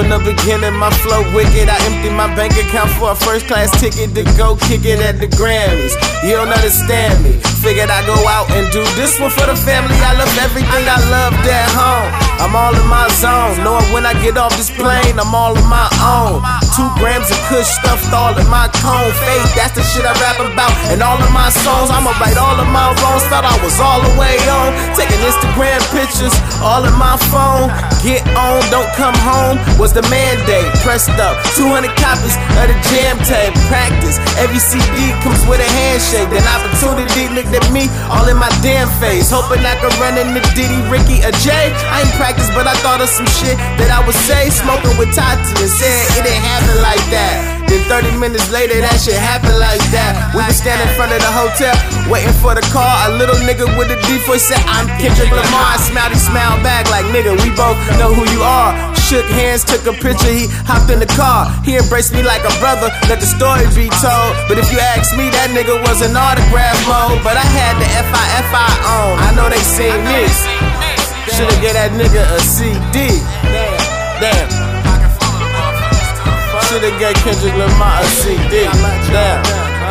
from the beginning, my flow wicked. I empty my bank account for a first class ticket to go kick it at the Grammys. You don't understand me. Figured I go out and do this one for the family. I love everything I loved at home. I'm all in my zone, knowing when I get off this plane, I'm all on my own. 2 grams of kush stuffed all in my cone. Faith, that's the shit I rap about. And all of my songs, I'ma right all of my wrongs. Thought I was all the way on. Taking Instagram pictures, all in my phone. Get on, don't come home was the mandate. Pressed up 200 copies of the jam tape. Practice, every CD comes with a handshake. Then opportunity looked at me, all in my damn face. Hoping I could run into Diddy, Ricky, or Jay. I ain't practiced, but I thought of some shit that I would say. Smoking with Tati and said it didn't happen like that. Then 30 minutes later, that shit happened like that. We was standing in front of the hotel, waiting for the car. A little nigga with a deep voice said, I'm Kendrick Lamar. I smiled, he smiled back like, nigga, we both know who you are. Shook hands, took a picture, he hopped in the car. He embraced me like a brother, let the story be told. But if you ask me, that nigga was in autograph mode. But I had the FI on, I know they seen me. Should've get that nigga a CD. Damn. Should've get Kendrick Lamar a CD. Damn.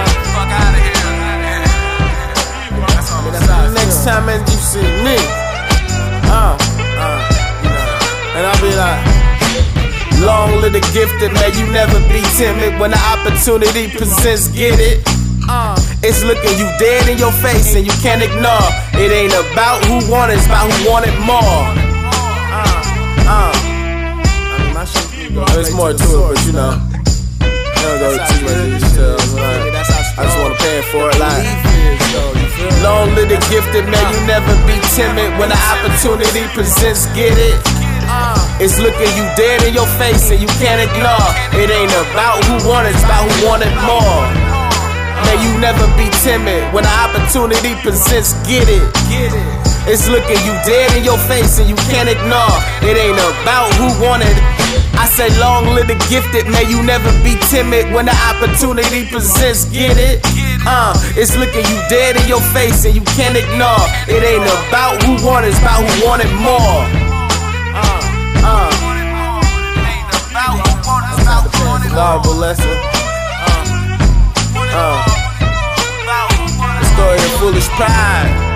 Next time that you see me, and I'll be like, long live the gifted, man, you never be timid. When the opportunity presents, get it. It's looking you dead in your face and you can't ignore. It ain't about who want it, it's about who want it more. There's more to it, but you know, don't go too much details. I just wanna pay for it like, long live the gifted, man, you never be timid. When the opportunity presents, get it. It's looking you dead in your face and you can't ignore. It ain't about who want it, it's about who want it more. May you never be timid. When the opportunity presents, get it. It's looking you dead in your face and you can't ignore. It ain't about who want it. I say long live the gifted, may you never be timid. When the opportunity presents, get it. It's looking you dead in your face and you can't ignore. It ain't about who want it, it's about who want it more. Valuable lesson. The story of foolish pride.